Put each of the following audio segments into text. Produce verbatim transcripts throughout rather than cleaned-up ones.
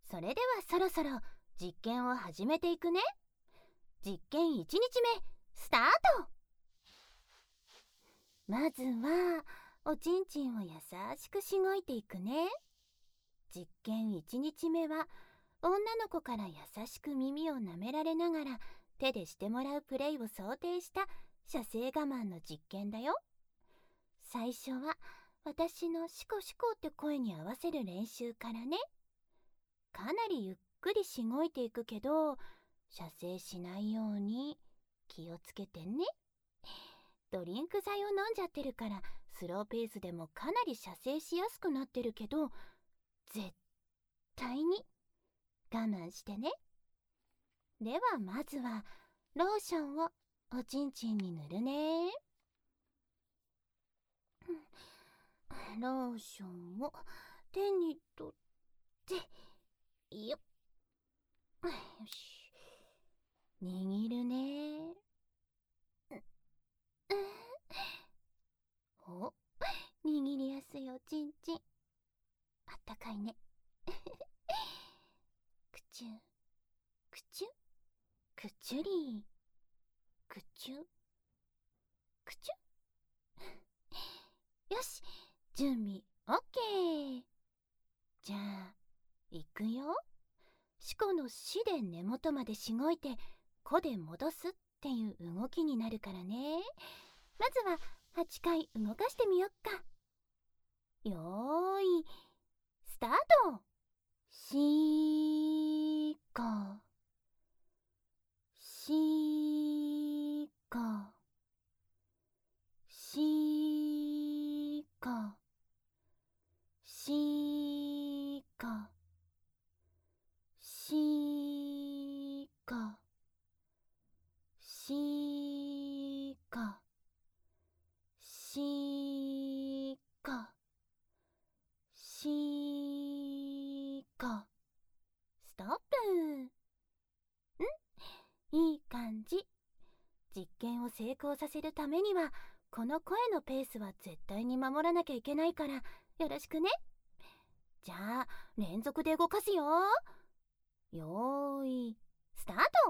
それではそろそろ実験を始めていくね。実験いちにちめスタート。まずはおちんちんを優しくしごいていくね。実験いちにちめは女の子から優しく耳を舐められながら手でしてもらうプレイを想定した射精我慢の実験だよ。最初は私のシコシコって声に合わせる練習からね。かなりゆっくりしごいていくけど、射精しないように気をつけてね。ドリンク剤を飲んじゃってるからスローペースでもかなり射精しやすくなってるけど、絶対に我慢してね。ではまずはローションをおちんちんに塗るね。ローションを手に取ってよっ、よし、握るね。お、握りやすいおちんちん、あったかいね。くちゅくちゅくちゅりくちゅくちゅよし、準備オッケー。じゃあいくよ。シコのしで根元までしごいてコで戻すっていう動きになるからね。まずははちかい動かしてみよっか。よーいスタート。しーこしーこしーこしーこしーこしーこしーこしーこ。ストップ。ん？いい感じ。実験を成功させるためにはこの声のペースは絶対に守らなきゃいけないからよろしくね。じゃあ連続で動かすよ。よーいスタート。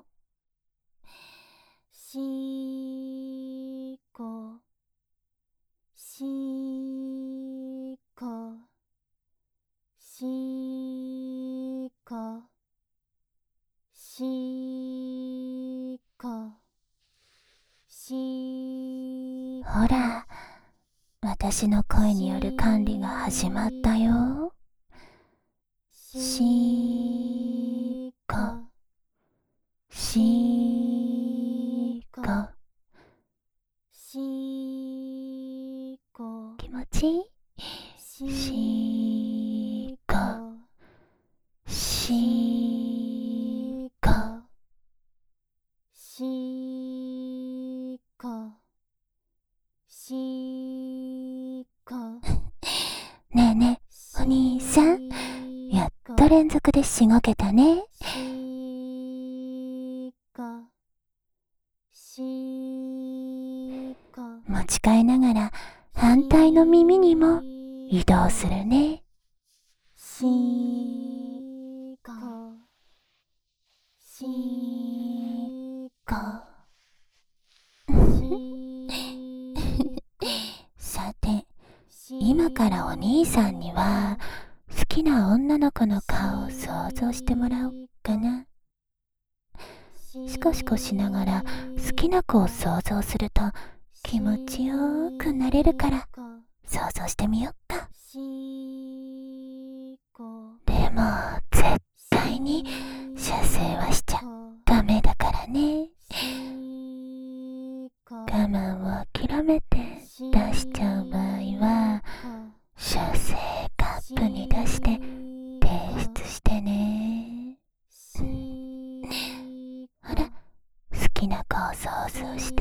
しーこしーこしーこしーこしーこ。ほら、私の声による管理が始まったよ。しーこしーこしーこ。気持ちいい？しーこしーこしーこしーこ。ねえねえ、お兄さん、やっと連続でしごけたね。しーこしーこ。持ち替えながら反対の耳にも移動するね。しーこしーこさて、今からお兄さんには好きな女の子の顔を想像してもらおうかな。シコシコしながら好きな子を想像すると気持ちよーくなれるから想像してみよっか。でも絶対に射精はしちゃダメだからね。我慢を諦めて出しちゃう場合は射精カップに出して提出してね。ほら、好きな子を想像して。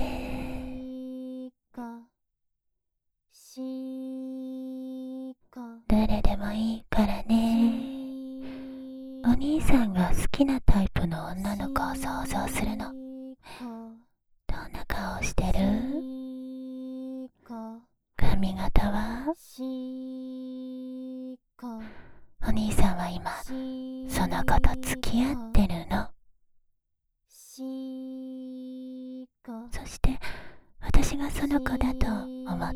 誰でもいいからね。お兄さんが好きなタイプの女の子を想像するの。どんな顔してる？髪型は？お兄さんは今その子と付き合ってるの。そして私がその子だと思って。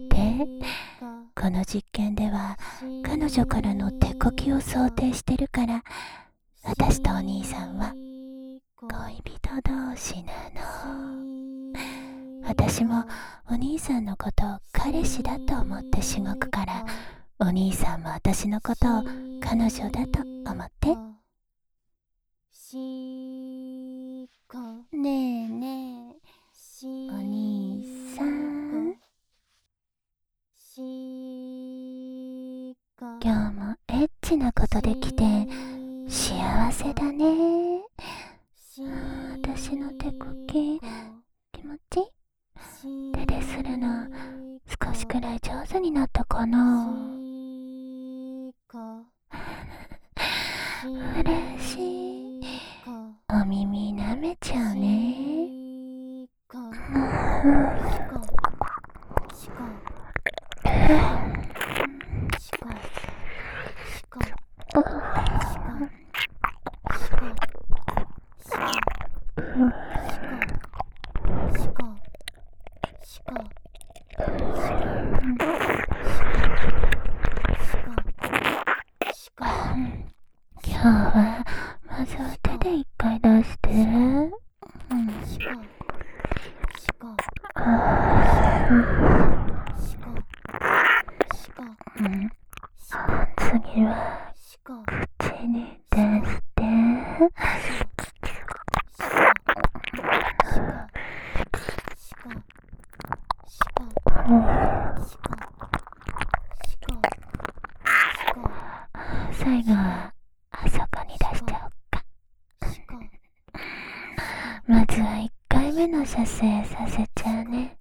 この実験では彼女からの手こきを想定してるから、私とお兄さんは恋人同士なの。私もお兄さんのことを彼氏だと思ってしごくから、お兄さんも私のことを彼女だと思って。ねえねえ、お兄さん、今日もエッチなことできて幸せだね。私の手こき気持ちいい？手でするの少しくらい上手になったかな。嬉しい。お耳舐めちゃうね。今日はまずは手で一回出して。うんうん、次は口に出して最後はあそこに出しちゃおうか。まずはいっかいめの射精させちゃうね。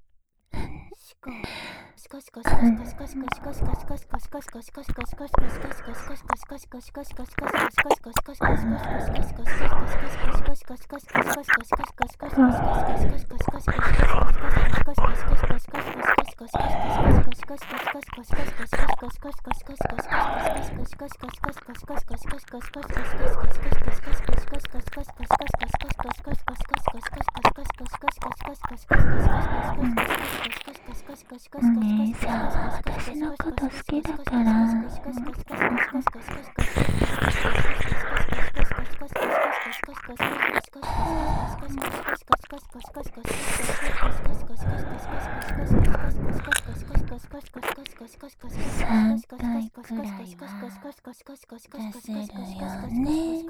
お兄さんは私のこと好きだから。さんかいくらいは出せるよね。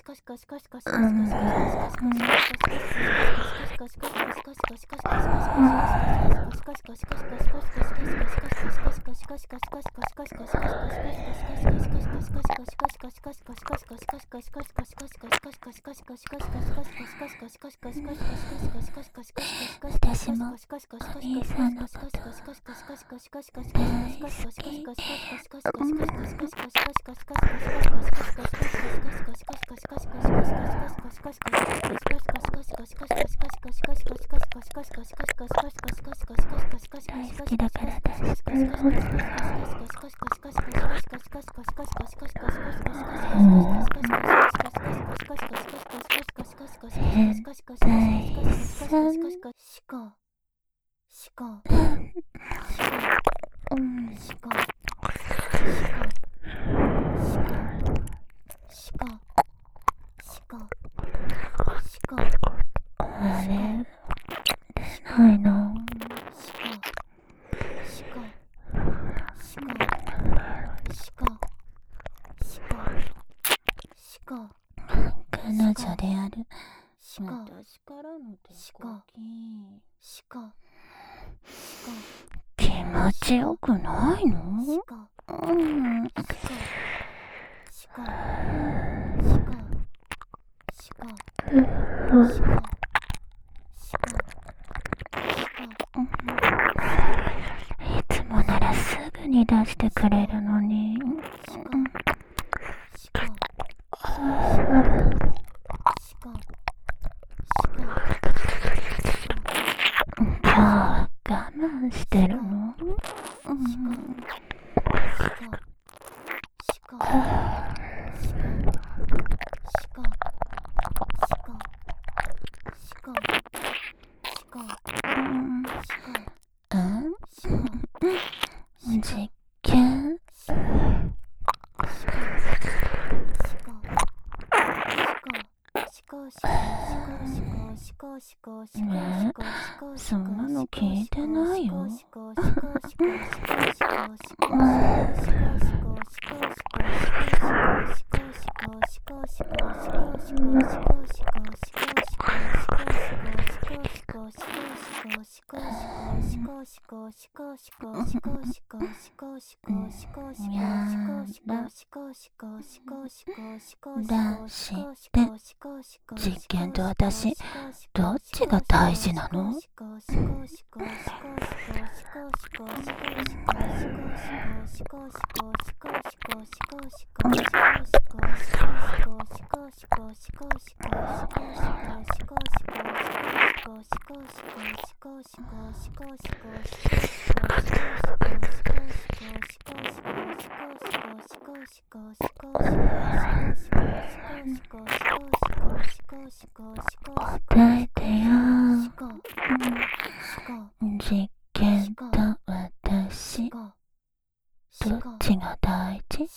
私もお兄さんのこと大好き。大好きだから出してる。あれ出ないの。彼女である私からの手こき気持ちよくないの？うん。いつもならすぐに出してくれるのに。今日は我慢してるの？うん。 ねえ、そんなの聞いてないよ。だして実験と私どっちが大事なの？答えてよ。実験と私どっちが大事？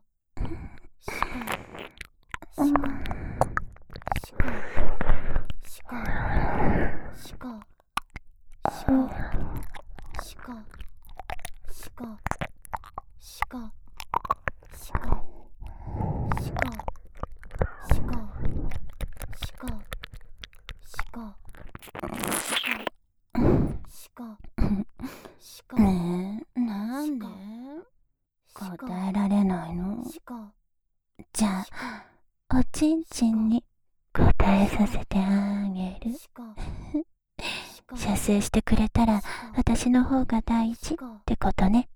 ねえ、なんで答えられないの？じゃあおちんちんに答えさせてあげる。射精してくれたら私の方が大事ってことね。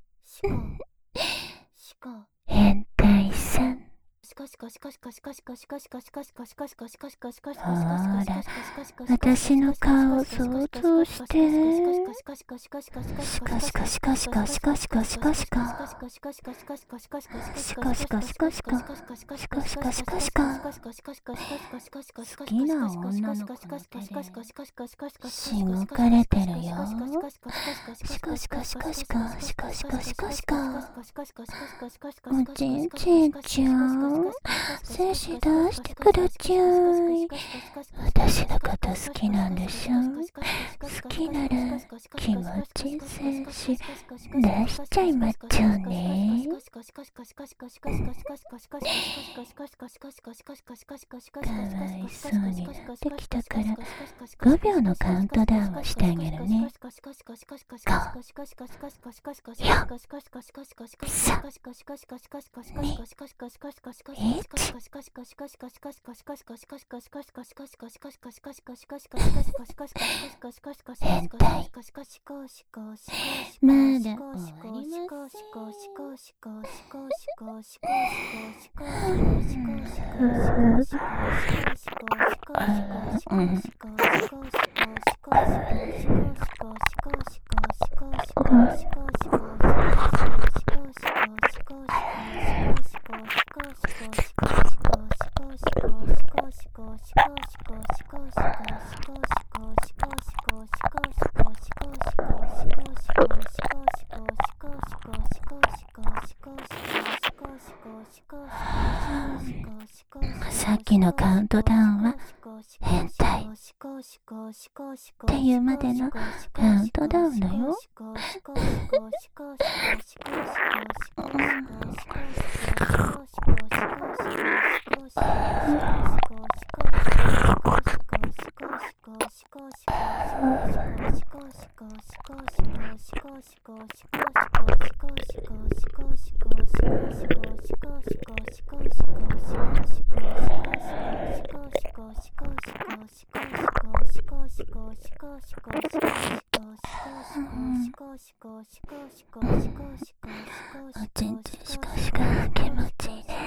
変態さん。ほら、私の顔を想像して。シカシカシカシカシカシカシカシカシカシカシカシカシカシカシカシカシカシカシカ。好きな女の子の手でしごかれてるよ。シカシカシカシカシカシカシカシカ。おちんちんちゃん、精子出してくだちゃい。私のこと好きなんでしょ？好きなら気持ちいい精子出しちゃいまっちゃうね。かわいそうになってきたからごびょうのカウントダウンをしてあげるね。ご、よん、さ、に、いち。変態。まだ終わりません。さっきのカウントダウンは変態っていうまでのカウントダウンだよ。おちんちんしかしか気持ちいいね。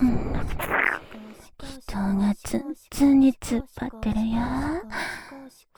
人がツンツンに突っ張ってるよ。